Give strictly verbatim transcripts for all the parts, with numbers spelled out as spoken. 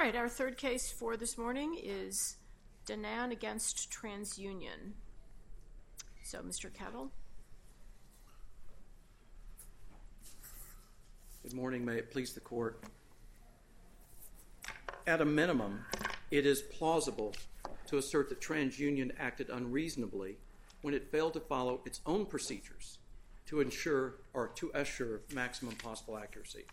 right, our third case for this morning is Danan against TransUnion. So, Mister Kettle. Good morning. May it please the court. At a minimum, it is plausible to assert that TransUnion acted unreasonably when it failed to follow its own procedures to ensure or to assure maximum possible accuracy.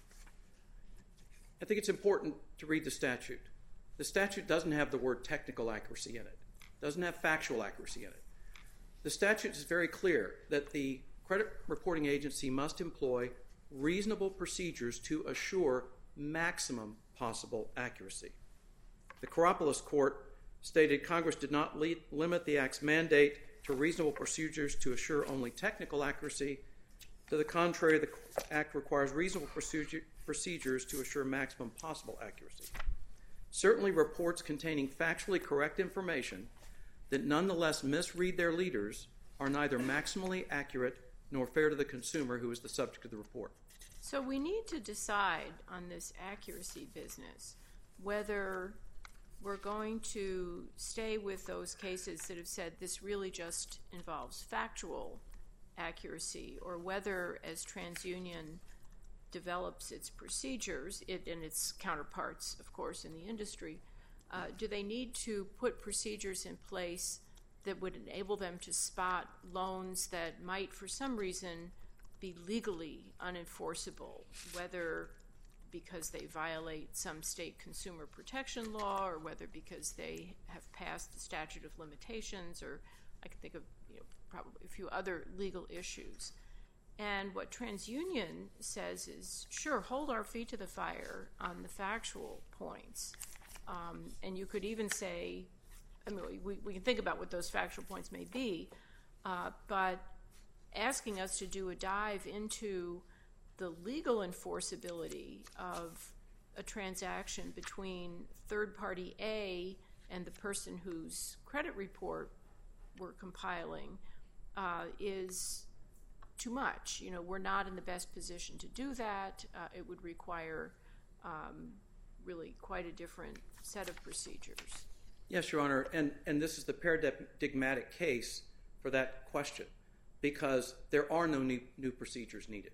I think it's important to read the statute. The statute doesn't have the word technical accuracy in it. It doesn't have factual accuracy in it. The statute is very clear that the credit reporting agency must employ reasonable procedures to assure maximum possible accuracy. The Karopoulos Court stated Congress did not le- limit the Act's mandate to reasonable procedures to assure only technical accuracy. To the contrary, the Act requires reasonable procedure, procedures to assure maximum possible accuracy. Certainly, reports containing factually correct information that nonetheless misread their leaders are neither maximally accurate nor fair to the consumer who is the subject of the report. So we need to decide on this accuracy business whether we're going to stay with those cases that have said this really just involves factual accuracy, or whether, as TransUnion develops its procedures, it and its counterparts, of course, in the industry, uh, do they need to put procedures in place that would enable them to spot loans that might, for some reason, be legally unenforceable, whether because they violate some state consumer protection law or whether because they have passed the statute of limitations, or I can think of you know, probably a few other legal issues. And what TransUnion says is, sure, hold our feet to the fire on the factual points. Um, and you could even say, I mean, we, we can think about what those factual points may be, uh, but asking us to do a dive into the legal enforceability of a transaction between third party A and the person whose credit report we're compiling uh, is too much. You know, we're not in the best position to do that. Uh, it would require um, really quite a different set of procedures. Yes, Your Honor, and, and this is the paradigmatic case for that question, because there are no new, new procedures needed.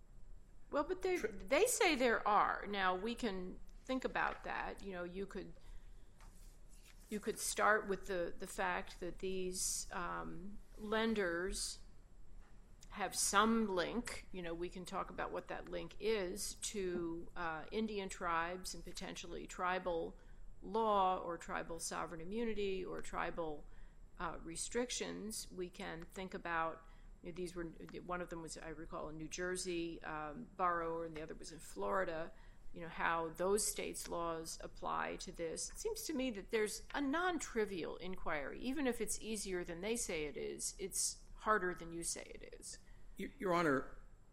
Well, but they they say there are. Now, we can think about that. You know, you could you could start with the, the fact that these um, lenders have some link. You know, we can talk about what that link is to uh, Indian tribes and potentially tribal law or tribal sovereign immunity or tribal uh, restrictions. We can think about You know, these were, one of them was, I recall, a New Jersey um, borrower, and the other was in Florida, you know, how those states' laws apply to this. It seems to me that there's a non-trivial inquiry. Even if it's easier than they say it is, it's harder than you say it is. Your Honor,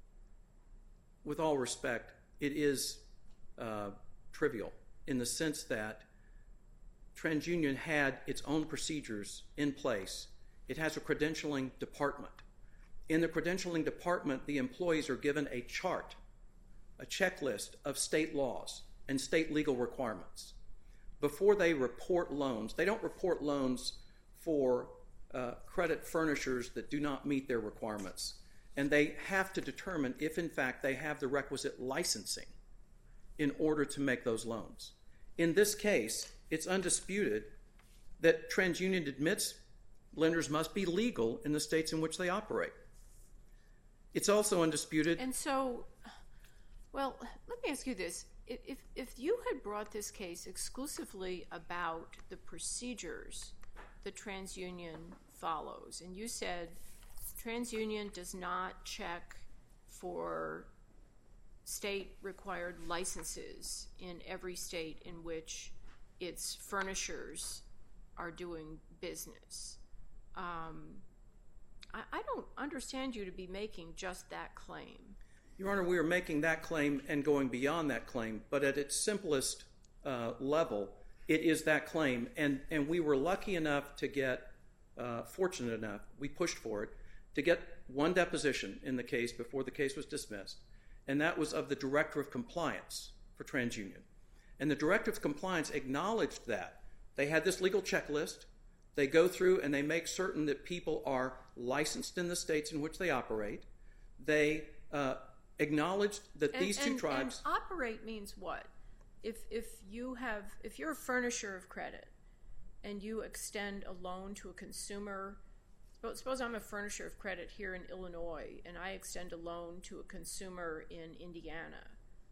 with all respect, it is uh, trivial in the sense that TransUnion had its own procedures in place. It has a credentialing department. In the credentialing department, the employees are given a chart, a checklist of state laws and state legal requirements. Before they report loans, they don't report loans for uh, credit furnishers that do not meet their requirements. And they have to determine if, in fact, they have the requisite licensing in order to make those loans. In this case, it's undisputed that TransUnion admits lenders must be legal in the states in which they operate. It's also undisputed. And so, well, let me ask you this. If, if you had brought this case exclusively about the procedures that TransUnion follows, and you said TransUnion does not check for state-required licenses in every state in which its furnishers are doing business, um, I, I don't understand you to be making just that claim. Your Honor, we are making that claim and going beyond that claim, but at its simplest uh, level, it is that claim. And, and we were lucky enough to get, uh, fortunate enough, we pushed for it, to get one deposition in the case before the case was dismissed, and that was of the Director of Compliance for TransUnion. And the Director of Compliance acknowledged that. They had this legal checklist. They go through and they make certain that people are licensed in the states in which they operate. They uh, acknowledged that and, these two and, tribes... And operate means what? If, if you have, if you're a furnisher of credit and you extend a loan to a consumer... Suppose I'm a furnisher of credit here in Illinois and I extend a loan to a consumer in Indiana.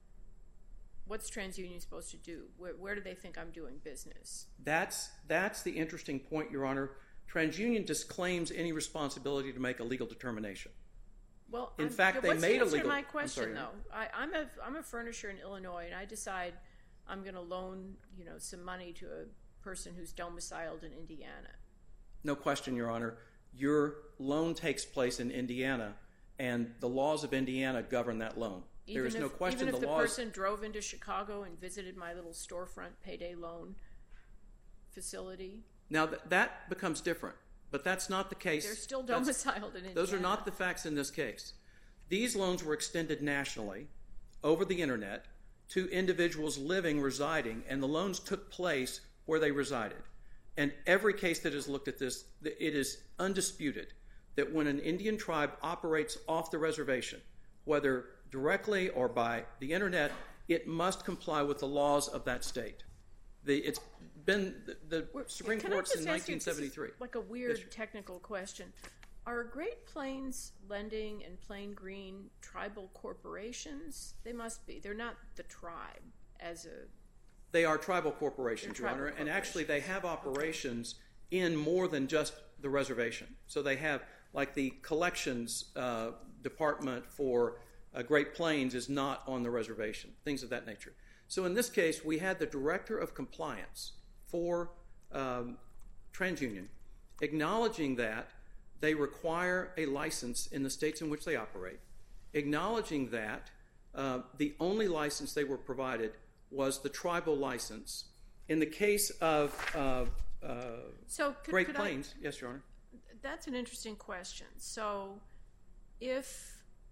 What's TransUnion supposed to do? Where, where do they think I'm doing business? That's, that's the interesting point, Your Honor. TransUnion disclaims any responsibility to make a legal determination. Well, in I'm, fact, yeah, they made a legal... What's the answer to my question, I'm sorry, though? I, I'm, a, I'm a furnisher in Illinois and I decide I'm going to loan, you know, some money to a person who's domiciled in Indiana. No question, Your Honor. Your loan takes place in Indiana, and the laws of Indiana govern that loan. Even there is if, no question even if the, the laws... person drove into Chicago and visited my little storefront payday loan facility? Now, th- that becomes different, but that's not the case. They're still domiciled in Indiana. Those are not the facts in this case. These loans were extended nationally over the Internet to individuals living, residing, and the loans took place where they resided. And every case that has looked at this, it is undisputed that when an Indian tribe operates off the reservation, whether directly or by the Internet, it must comply with the laws of that state. The, it's been the, the Supreme Can Court since nineteen seventy-three. seventy-three. Like a weird Yes, technical question. Are Great Plains Lending and Plain Green tribal corporations? They must be. They're not the tribe as a... They are tribal corporations, They're Your tribal Honor, and actually they have operations in more than just the reservation. So they have, like the collections uh, department for uh, Great Plains is not on the reservation, things of that nature. So in this case, we had the Director of Compliance for um, TransUnion acknowledging that they require a license in the states in which they operate, acknowledging that uh, the only license they were provided was the tribal license. In the case of uh, uh, so could, Great could Plains, I, yes, Your Honor. That's an interesting question. So if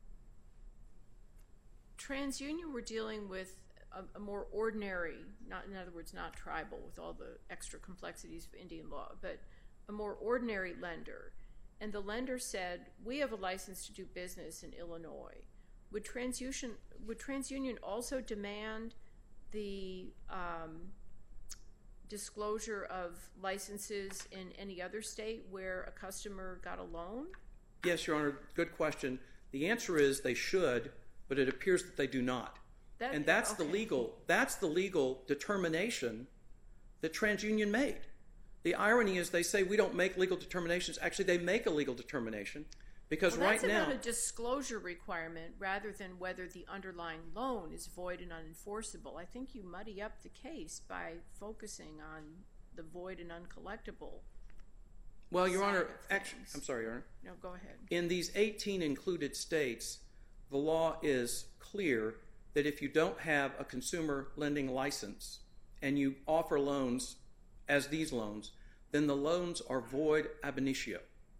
TransUnion were dealing with a, a more ordinary, not in other words, not tribal with all the extra complexities of Indian law, but a more ordinary lender, and the lender said, we have a license to do business in Illinois, would TransUnion, would TransUnion also demand the um, disclosure of licenses in any other state where a customer got a loan? Yes, Your Honor, good question. The answer is they should, but it appears that they do not. That, and that's okay. the legal that's the legal determination that TransUnion made. The irony is they say we don't make legal determinations. Actually, they make a legal determination because well, right that's now... That's about a disclosure requirement rather than whether the underlying loan is void and unenforceable. I think you muddy up the case by focusing on the void and uncollectible. Well, Your Honor, actually, I'm sorry, Your Honor. No, go ahead. In these eighteen included states, the law is clear that if you don't have a consumer lending license and you offer loans as these loans, then the loans are void ab initio.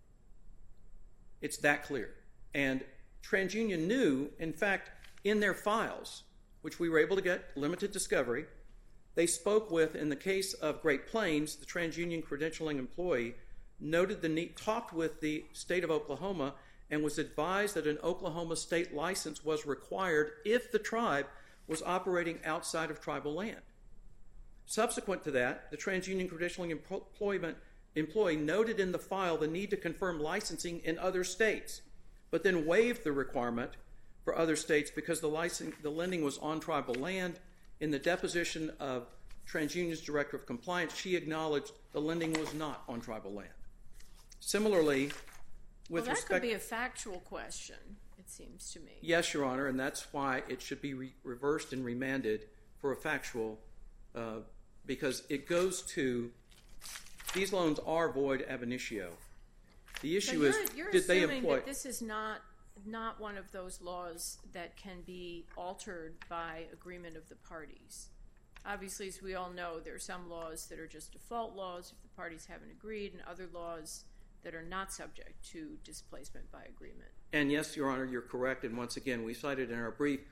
It's that clear. And TransUnion knew, in fact, in their files, which we were able to get limited discovery, they spoke with, in the case of Great Plains, the TransUnion credentialing employee noted the need, talked with the state of Oklahoma and was advised that an Oklahoma state license was required if the tribe was operating outside of tribal land. Subsequent to that, the TransUnion credentialing employment employee noted in the file the need to confirm licensing in other states, but then waived the requirement for other states because the license, the lending was on tribal land. In the deposition of TransUnion's Director of Compliance, she acknowledged the lending was not on tribal land. Similarly, with well, that respect... could be a factual question, it seems to me. Yes, Your Honor, and that's why it should be re- reversed and remanded for a factual, uh, because it goes to, these loans are void ab initio. The issue so you're, is, you're did they assuming employ... that this is not, not one of those laws that can be altered by agreement of the parties. Obviously, as we all know, there are some laws that are just default laws if the parties haven't agreed, and other laws that are not subject to displacement by agreement. And yes, Your Honor, you're correct. And once again, we cited in our brief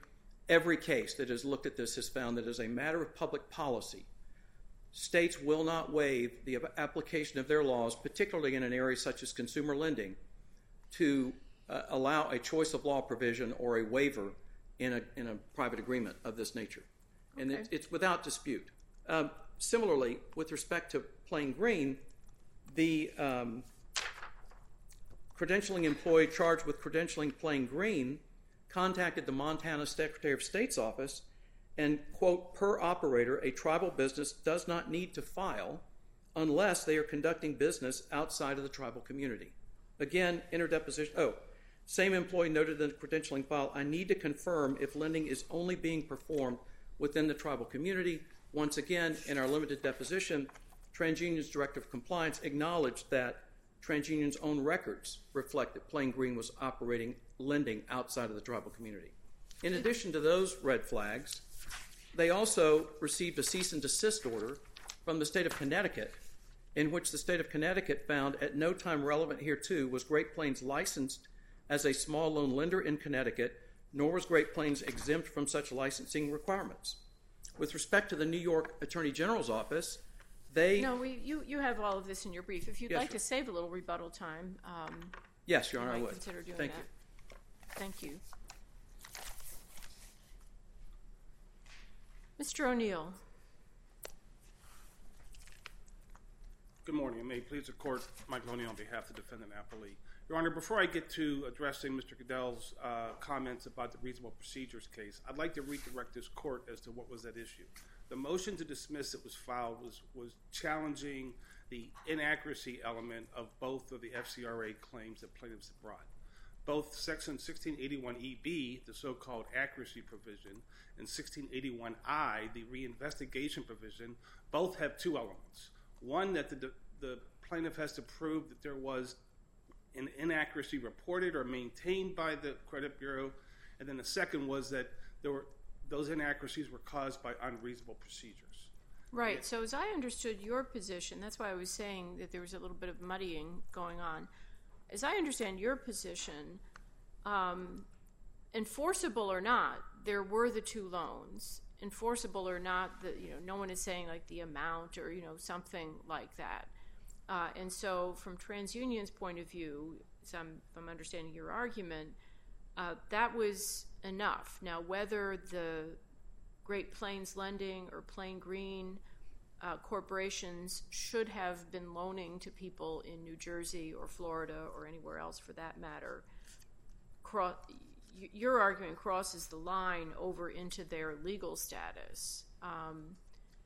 every case that has looked at this has found that as a matter of public policy, states will not waive the application of their laws, particularly in an area such as consumer lending, to uh, allow a choice of law provision or a waiver in a, in a private agreement of this nature. Okay. And it, it's without dispute. Um, similarly, with respect to Plain Green, the um, credentialing employee charged with credentialing Plain Green contacted the Montana Secretary of State's office and, quote, per operator, a tribal business does not need to file unless they are conducting business outside of the tribal community. Again, interdeposition. Oh, same employee noted in the credentialing file, I need to confirm if lending is only being performed within the tribal community. Once again, in our limited deposition, TransUnion's Director of Compliance acknowledged that TransUnion's own records reflect that Plain Green was operating lending outside of the tribal community. In addition to those red flags, they also received a cease and desist order from the state of Connecticut, in which the state of Connecticut found at no time relevant hereto was Great Plains licensed as a small loan lender in Connecticut, nor was Great Plains exempt from such licensing requirements. With respect to the New York Attorney General's office, they... No, we, you, you have all of this in your brief. If you'd yes, like sir. to save a little rebuttal time, um, yes, Your Honor, you might I would. consider doing Thank that. you. Thank you. Mister O'Neill. Good morning. I may please the court, Michael O'Neill on behalf of the defendant appellee. Your Honor, before I get to addressing Mister Goodell's uh, comments about the reasonable procedures case, I'd like to redirect this court as to what was at issue. The motion to dismiss that was filed was, was challenging the inaccuracy element of both of the F C R A claims that plaintiffs have brought. Both Section sixteen eighty-one E B, the so-called accuracy provision, and sixteen eighty-one I, the reinvestigation provision, both have two elements. One, that the, the plaintiff has to prove that there was an inaccuracy reported or maintained by the credit bureau, and then the second was that there were those inaccuracies were caused by unreasonable procedures. Right. Yeah. So as I understood your position, that's why I was saying that there was a little bit of muddying going on. As I understand your position, um, enforceable or not, there were the two loans. Enforceable or not, the, you know, no one is saying like the amount or, you know, something like that. Uh, and so from TransUnion's point of view, so I'm, if I'm understanding your argument, uh, that was enough. Now, whether the Great Plains Lending or Plain Green uh, corporations should have been loaning to people in New Jersey or Florida or anywhere else for that matter, cross, your argument crosses the line over into their legal status. Um,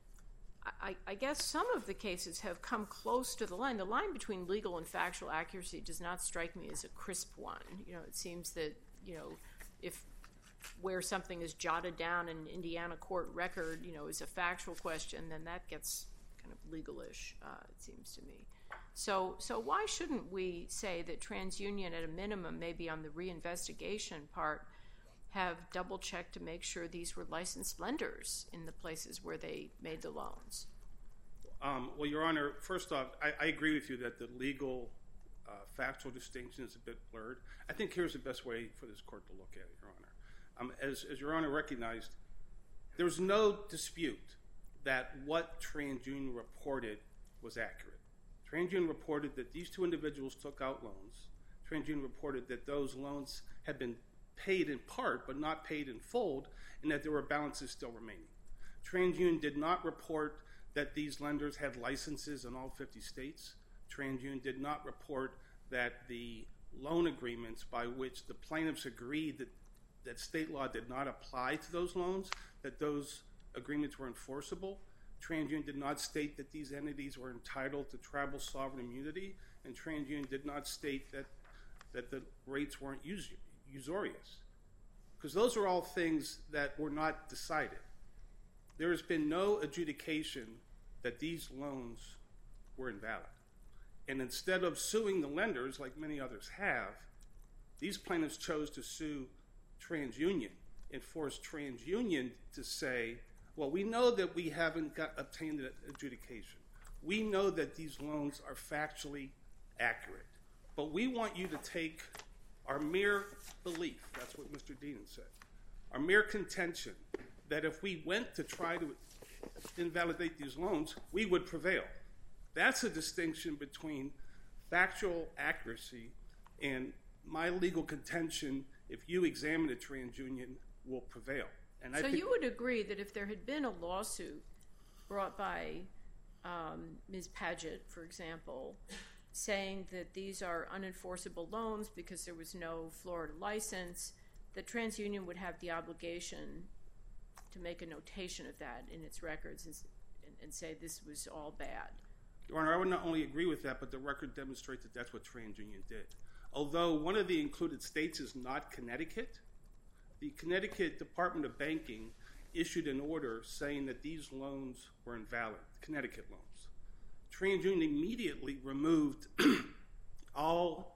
I, I guess some of the cases have come close to the line. The line between legal and factual accuracy does not strike me as a crisp one. You know, it seems that, you know, if where something is jotted down in an Indiana court record, you know, is a factual question, then that gets kind of legal-ish, uh, it seems to me. So, so why shouldn't we say that TransUnion, at a minimum, maybe on the reinvestigation part, have double-checked to make sure these were licensed lenders in the places where they made the loans? Um, well, Your Honor, first off, I, I agree with you that the legal uh, factual distinction is a bit blurred. I think here's the best way for this court to look at it, Your Honor. Um, as, as Your Honor recognized, there's no dispute that what TransUnion reported was accurate. TransUnion reported that these two individuals took out loans. TransUnion reported that those loans had been paid in part but not paid in full, and that there were balances still remaining. TransUnion did not report that these lenders had licenses in all fifty states. TransUnion did not report that the loan agreements by which the plaintiffs agreed that, that state law did not apply to those loans, that those agreements were enforceable. TransUnion did not state that these entities were entitled to tribal sovereign immunity, and TransUnion did not state that, that the rates weren't us- usurious. Because those are all things that were not decided. There has been no adjudication that these loans were invalid. And instead of suing the lenders, like many others have, these plaintiffs chose to sue TransUnion and force TransUnion to say, well, we know that we haven't got obtained an adjudication. We know that these loans are factually accurate. But we want you to take our mere belief, that's what Mister Dean said, our mere contention that if we went to try to invalidate these loans, we would prevail. That's a distinction between factual accuracy and my legal contention, if you examine a TransUnion, will prevail. And I so think you would agree that if there had been a lawsuit brought by um, Miz Padgett, for example, saying that these are unenforceable loans because there was no Florida license, that TransUnion would have the obligation to make a notation of that in its records and, and say this was all bad. Your Honor, I would not only agree with that, but the record demonstrates that that's what TransUnion did. Although one of the included states is not Connecticut, the Connecticut Department of Banking issued an order saying that these loans were invalid, Connecticut loans. TransUnion immediately removed all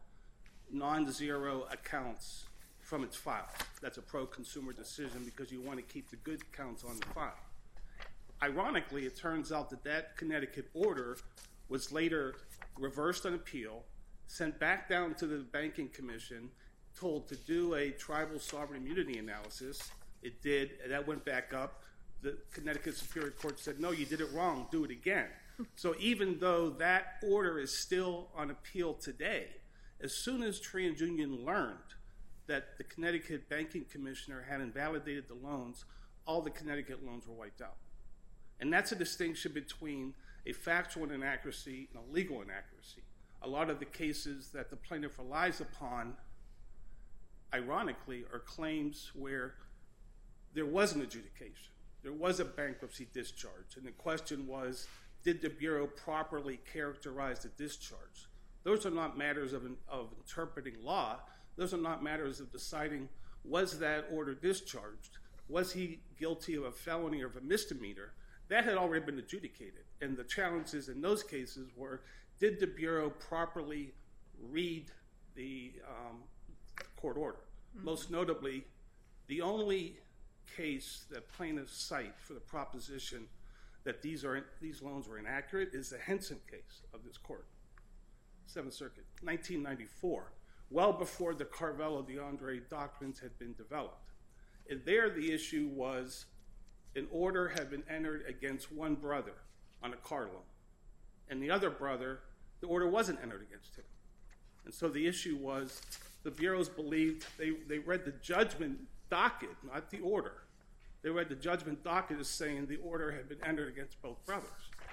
non-zero accounts from its file. That's a pro-consumer decision because you want to keep the good accounts on the file. Ironically, it turns out that that Connecticut order was later reversed on appeal, sent back down to the Banking Commission, told to do a tribal sovereign immunity analysis. It did, and that went back up. The Connecticut Superior Court said, no, you did it wrong, do it again. So even though that order is still on appeal today, as soon as TransUnion learned that the Connecticut Banking Commissioner had invalidated the loans, all the Connecticut loans were wiped out. And that's a distinction between a factual inaccuracy and a legal inaccuracy. A lot of the cases that the plaintiff relies upon, ironically, are claims where there was an adjudication. There was a bankruptcy discharge, and the question was, did the Bureau properly characterize the discharge? Those are not matters of, of interpreting law. Those are not matters of deciding, was that order discharged? Was he guilty of a felony or of a misdemeanor? That had already been adjudicated. And the challenges in those cases were, did the Bureau properly read the um, court order? Mm-hmm. Most notably, the only case that plaintiffs cite for the proposition that these are these loans were inaccurate is the Henson case of this court, Seventh Circuit, nineteen ninety-four, well before the Carvello-DeAndre doctrines had been developed. And there the issue was an order had been entered against one brother on a car loan, and the other brother, the order wasn't entered against him. And so the issue was the bureaus believed, they, they read the judgment docket, not the order. They read the judgment docket as saying the order had been entered against both brothers.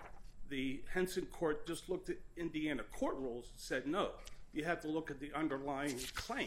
The Henson court just looked at Indiana court rules and said, no, you have to look at the underlying claim.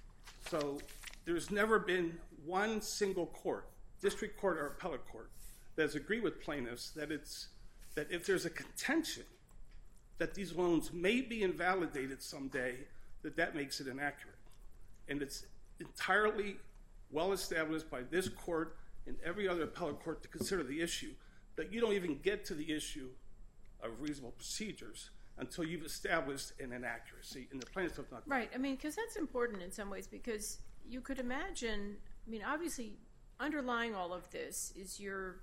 So there's never been one single court, district court or appellate court, that has agreed with plaintiffs that it's that if there's a contention that these loans may be invalidated someday, that that makes it inaccurate. And it's entirely well established by this court and every other appellate court to consider the issue that you don't even get to the issue of reasonable procedures until you've established an inaccuracy, and the plaintiffs have not. Right, I mean, because that's important in some ways, because you could imagine, I mean, obviously underlying all of this is your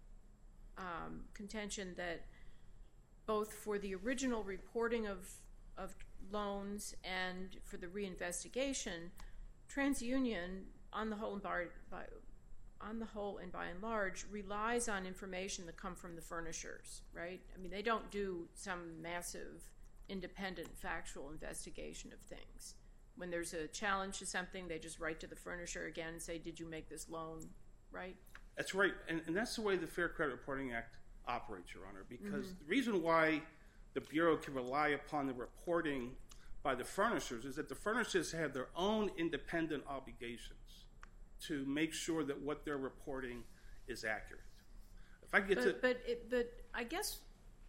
um, contention that both for the original reporting of, of loans and for the reinvestigation, TransUnion, on the whole and by, by on the whole and by and large, relies on information that come from the furnishers, right? I mean, they don't do some massive independent factual investigation of things. When there's a challenge to something, they just write to the furnisher again and say, did you make this loan, right? That's right, and, and that's the way the Fair Credit Reporting Act operates, Your Honor, because mm-hmm. the reason why the Bureau can rely upon the reporting by the furnishers is that the furnishers have their own independent obligations to make sure that what they're reporting is accurate. If I get but, to, but, it, but I guess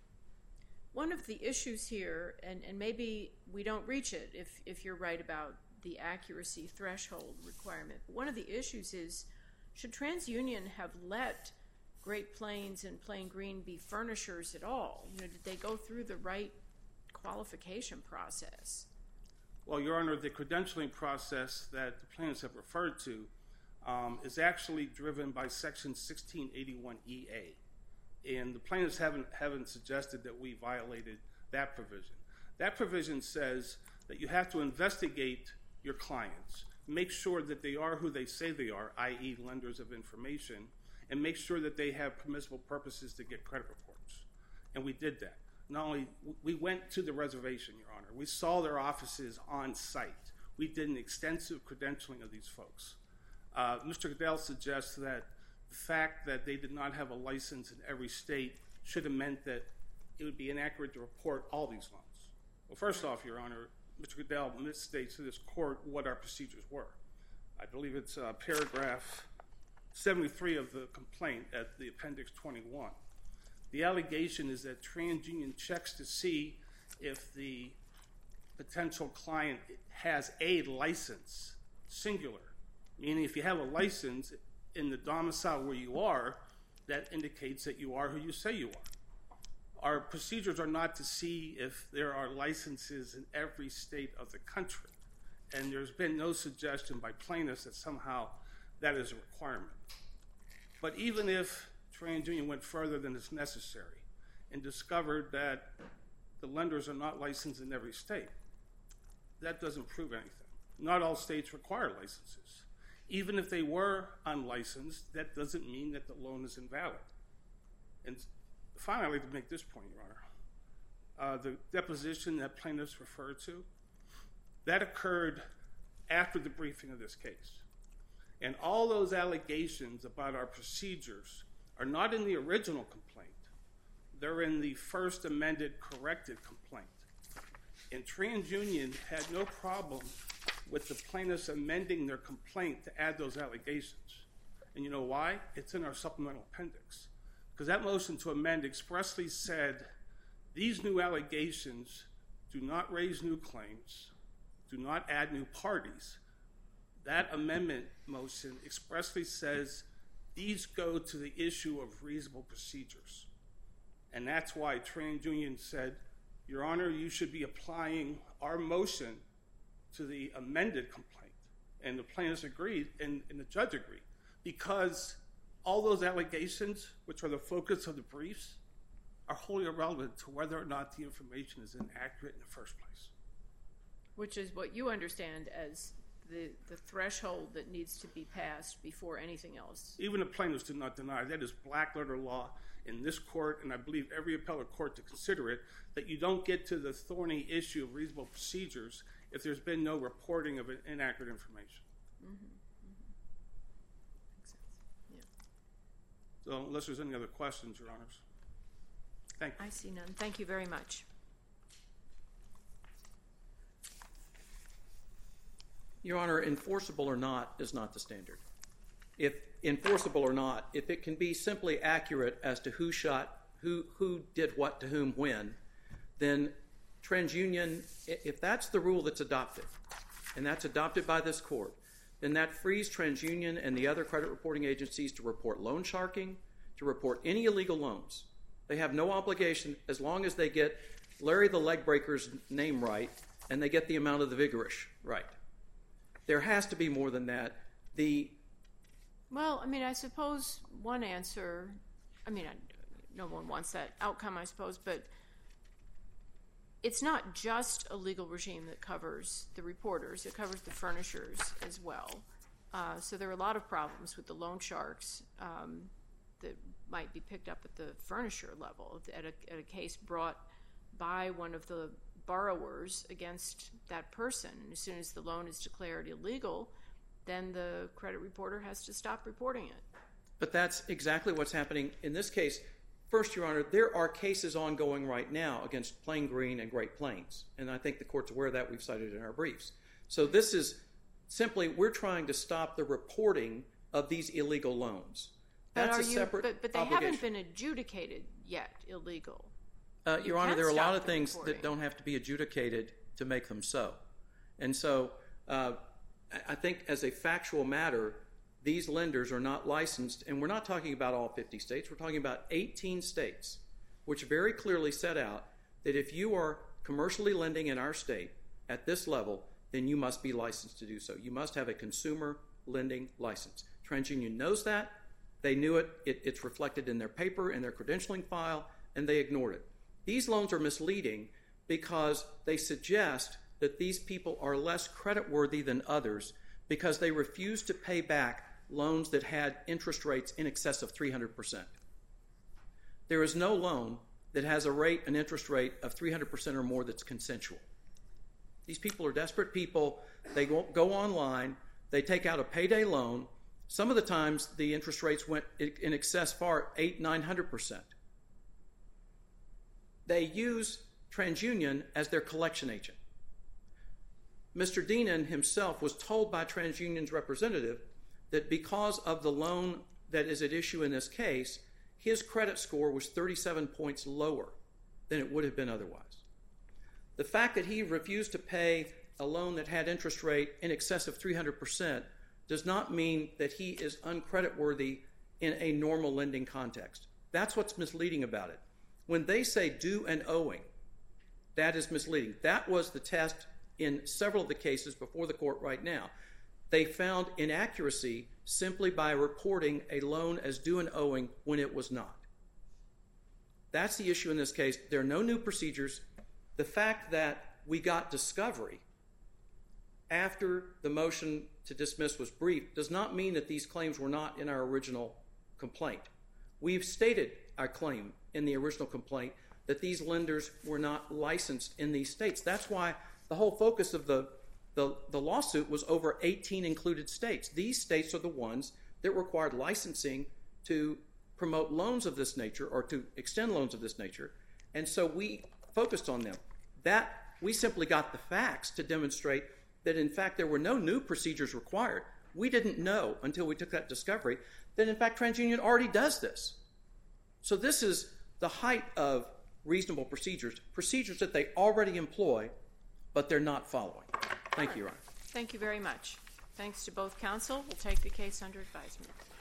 one of the issues here, and, and maybe we don't reach it if, if you're right about the accuracy threshold requirement, but one of the issues is, should TransUnion have let Great Plains and Plain Green be furnishers at all? You know, did they go through the right qualification process? Well, Your Honor, the credentialing process that the plaintiffs have referred to um, is actually driven by Section sixteen eighty-one E A. And the plaintiffs haven't, haven't suggested that we violated that provision. That provision says that you have to investigate your clients. make sure that they are who they say they are, that is lenders of information, and make sure that they have permissible purposes to get credit reports. And we did that. Not only, we went to the reservation, Your Honor. We saw their offices on site. We did an extensive credentialing of these folks. Uh, Mister Goodell suggests that the fact that they did not have a license in every state should have meant that it would be inaccurate to report all these loans. Well, first off, Your Honor, Mister Goodell misstates to this court what our procedures were. I believe it's uh, paragraph seventy-three of the complaint at the appendix twenty-one. The allegation is that TransUnion checks to see if the potential client has a license, singular, meaning if you have a license in the domicile where you are, that indicates that you are who you say you are. Our procedures are not to see if there are licenses in every state of the country, and there's been no suggestion by plaintiffs that somehow that is a requirement. But even if TransUnion went further than is necessary and discovered that the lenders are not licensed in every state, that doesn't prove anything. Not all states require licenses. Even if they were unlicensed, that doesn't mean that the loan is invalid. And finally, I'd like to make this point, Your Honor. Uh, the deposition that plaintiffs referred to, that occurred after the briefing of this case. And all those allegations about our procedures are not in the original complaint. They're in the first amended corrected complaint. And TransUnion had no problem with the plaintiffs amending their complaint to add those allegations. And you know why? It's in our supplemental appendix. Because that motion to amend expressly said, these new allegations do not raise new claims, do not add new parties. That amendment motion expressly says, these go to the issue of reasonable procedures. And that's why TransUnion said, Your Honor, you should be applying our motion to the amended complaint. And the plaintiffs agreed, and, and the judge agreed, because all those allegations, which are the focus of the briefs, are wholly irrelevant to whether or not the information is inaccurate in the first place. Which is what you understand as the, the threshold that needs to be passed before anything else. Even the plaintiffs did not deny. That is black letter law in this court, and I believe every appellate court to consider it, that you don't get to the thorny issue of reasonable procedures if there's been no reporting of inaccurate information. Mm-hmm. Mm-hmm. Makes sense. Yeah. So unless there's any other questions, Your Honors. Thank you. I see none. Thank you very much. Your Honor, enforceable or not is not the standard. If enforceable or not, if it can be simply accurate as to who shot, who who did what to whom when, then TransUnion, if that's the rule that's adopted, and that's adopted by this court, then that frees TransUnion and the other credit reporting agencies to report loan sharking, to report any illegal loans. They have no obligation as long as they get Larry the leg breaker's name right and they get the amount of the vigorish right. There has to be more than that. The Well, I mean, I suppose one answer, I mean, I, no one wants that outcome, I suppose, but it's not just a legal regime that covers the reporters. It covers the furnishers as well. Uh, so there are a lot of problems with the loan sharks um, that might be picked up at the furnisher level, at a, at a case brought by one of the borrowers against that person. And as soon as the loan is declared illegal, then the credit reporter has to stop reporting it. But that's exactly what's happening in this case. First, Your Honor, there are cases ongoing right now against Plain Green and Great Plains, and I think the court's aware of that. We've cited it in our briefs. So this is simply, we're trying to stop the reporting of these illegal loans. That's but are a you, separate but, but they obligation. haven't been adjudicated yet illegal. Uh, You Your Honor, can there are a lot stop of the things reporting. that don't have to be adjudicated to make them so. And so uh, I think as a factual matter, these lenders are not licensed, and we're not talking about all fifty states. We're talking about eighteen states, which very clearly set out that if you are commercially lending in our state at this level, then you must be licensed to do so. You must have a consumer lending license. TransUnion knows that. They knew it. it. It's reflected in their paper, in their credentialing file, and they ignored it. These loans are misleading because they suggest that these people are less creditworthy than others because they refused to pay back loans that had interest rates in excess of three hundred percent. There is no loan that has a rate, an interest rate of three hundred percent or more that's consensual. These people are desperate people. They go, go online. They take out a payday loan. Some of the times the interest rates went in excess far, eight, nine hundred percent. They use TransUnion as their collection agent. Mister Deenan himself was told by TransUnion's representative that because of the loan that is at issue in this case, his credit score was thirty-seven points lower than it would have been otherwise. The fact that he refused to pay a loan that had interest rate in excess of three hundred percent does not mean that he is uncreditworthy in a normal lending context. That's what's misleading about it. When they say due and owing, that is misleading. That was the test in several of the cases before the court right now. They found inaccuracy simply by reporting a loan as due and owing when it was not. That's the issue in this case. There are no new procedures. The fact that we got discovery after the motion to dismiss was briefed does not mean that these claims were not in our original complaint. We've stated our claim in the original complaint that these lenders were not licensed in these states. That's why the whole focus of the, the, the lawsuit was over eighteen included states. These states are the ones that required licensing to promote loans of this nature or to extend loans of this nature, and so we focused on them. That we simply got the facts to demonstrate that in fact there were no new procedures required. We didn't know until we took that discovery that in fact TransUnion already does this. So this is the height of reasonable procedures, procedures that they already employ, but they're not following. Thank you, Your Honor. Thank you very much. Thanks to both counsel. We'll take the case under advisement.